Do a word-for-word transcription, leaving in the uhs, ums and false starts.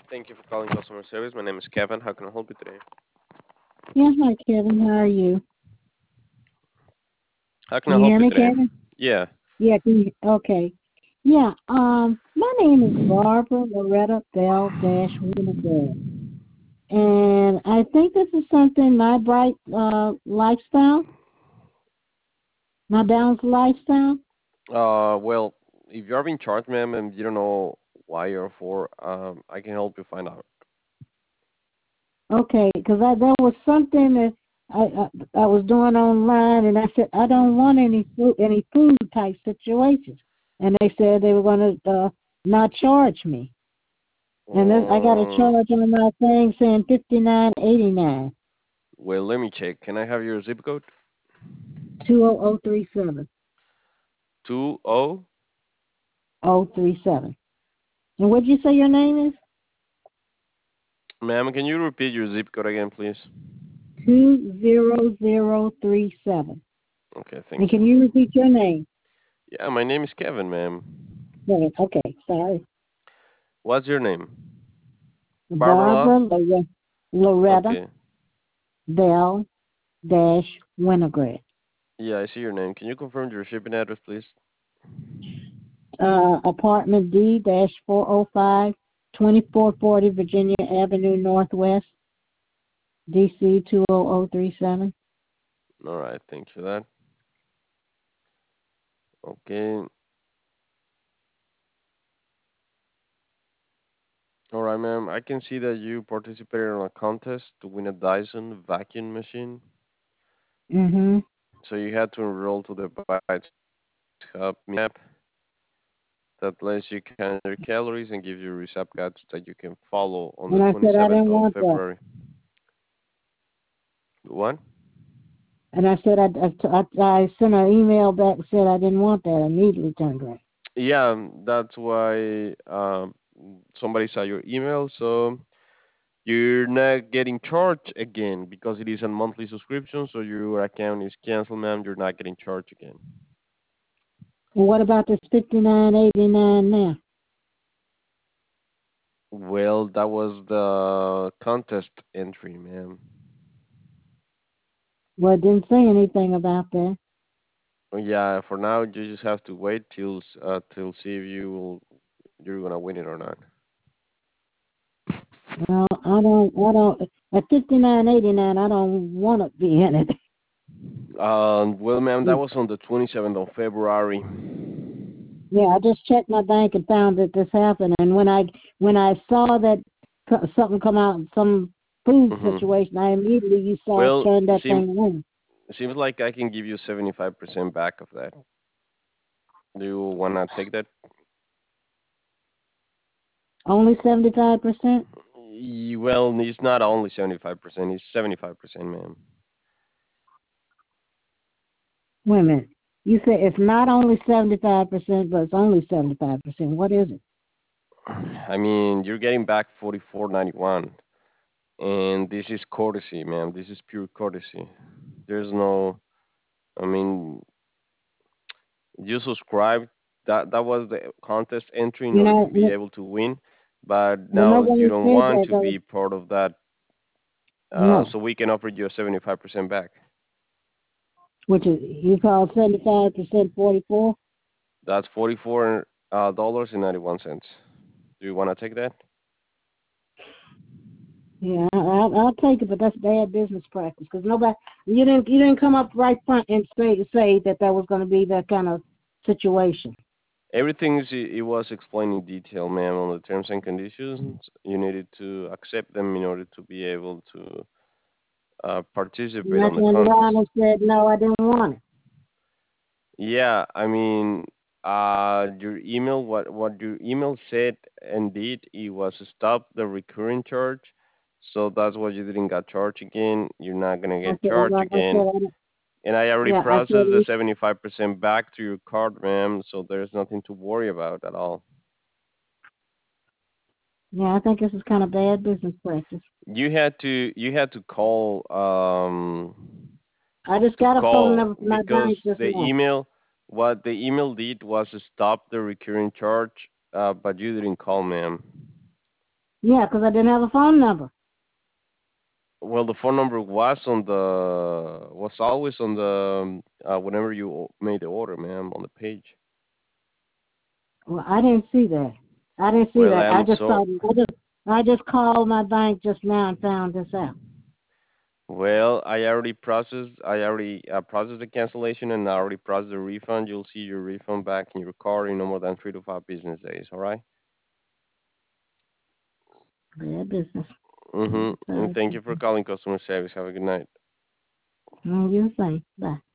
Thank you for calling customer service. My name is Kevin. How can I help you today? Yeah, hi Kevin. How are you? How can Can I you help hear you me, today? Kevin? Yeah. Yeah, can you, okay. Yeah, um, my name is Barbara Loretta Bell Dash Winograd. And I think this is something my bright uh lifestyle, my balanced lifestyle. Uh, well, if you're being charged, ma'am, and you don't know why or for, um, I can help you find out. Okay, because I there was something that I, I I was doing online, and I said I don't want any food any food type situations, and they said they were going to uh, not charge me. And then I got a Um, charge on my thing saying fifty nine eighty nine well, let me check. Can I have your zip code? two oh oh three seven Two O. oh three seven. And what'd you say your name is? Ma'am, can you repeat your zip code again, please? Two zero zero three seven. Okay, thank And can you. you repeat your name? Yeah, my name is Kevin, ma'am. Yeah, okay, sorry. What's your name? Barbara Love? Barbara Lore- Loretta Okay. Bell Dash Winograd. Yeah, I see your name. Can you confirm your shipping address, please? Uh, apartment D dash four oh five twenty four forty Virginia Avenue Northwest, D C two oh oh three seven. All right, thank you for that. Okay. All right, ma'am. I can see that you participated in a contest to win a Dyson vacuum machine. Mm-hmm. So you had to enroll to the Bites Hub app that lets you count your calories and give you recipe guides that you can follow on the And I said I twenty-seventh didn't of want that. February. What? And I said I, I, I, I sent an email back and said I didn't want that. I immediately turned around. Yeah, that's why um, somebody saw your email. So you're not getting charged again because it is a monthly subscription. So your account is canceled, ma'am. You're not getting charged again. And what about this fifty nine eighty nine now? Well, that was the contest entry, ma'am. Well, it didn't say anything about that. Yeah, for now you just have to wait till s- uh, till see if you will you're gonna win it or not. Well, I don't, I don't. At fifty nine eighty nine, I don't want to be in it. Um, well, ma'am, that was on the twenty-seventh of February. Yeah, I just checked my bank and found that this happened. And when I when I saw that co- something come out, some food Mhm. situation, I immediately you saw Well, turned that seem thing on. seems like I can give you seventy-five percent back of that. Do you wanna take that? Only seventy five percent. Y- Well, it's not only seventy-five percent. It's seventy-five percent, ma'am. Wait a minute. You say it's not only seventy five percent, but it's only seventy five percent. What is it? I mean, you're getting back forty-four ninety-one. And this is courtesy, ma'am. This is pure courtesy. There's no, I mean, you subscribed. That that was the contest entry in You order to know, be able to win, but well, now you nobody don't said want that. to Though. be part of that. Uh, No, so we can offer you a seventy-five percent back. which is you call seventy five percent forty four. That's forty-four uh, dollars and ninety-one cents. Do you want to take that? Yeah, I, I'll, I'll take it, but that's bad business practice because nobody you didn't you didn't come up right front and say say that that was going to be that kind of situation. Everything is, it was explained in detail, ma'am, on the terms and conditions. You needed to accept them in order to be able to uh, And participate I on the turned contest. around and said no, I didn't want it. Yeah, I mean, uh, your email, what what your email said, indeed, it was stop the recurring charge. So that's why you didn't get charged again. You're not gonna I get said charged like I said, again. I didn't, And I already yeah, I said processed the seventy-five percent back to your card, ma'am. So there's nothing to worry about at all. yeah, I think this is kind of bad business practice. You had to you had to call um I just to got a phone call number from my because bank just the now. email what the email did was to stop the recurring charge, uh, but you didn't call, ma'am. Yeah, because I didn't have a phone number. Well, the phone number was on the was always on the um, uh, whenever you o- made the order, ma'am, on the page. Well, I didn't see that. I didn't see Well, that. I I'm just saw. so I just I just called my bank just now and found this out. well. I already processed. I already uh, processed the cancellation and I already processed the refund. You'll see your refund back in your card in no more than three to five business days. All right. Bad business. Mm-hmm. And Bad thank you for business. calling customer service. Have a good night. Mm, you say. Bye.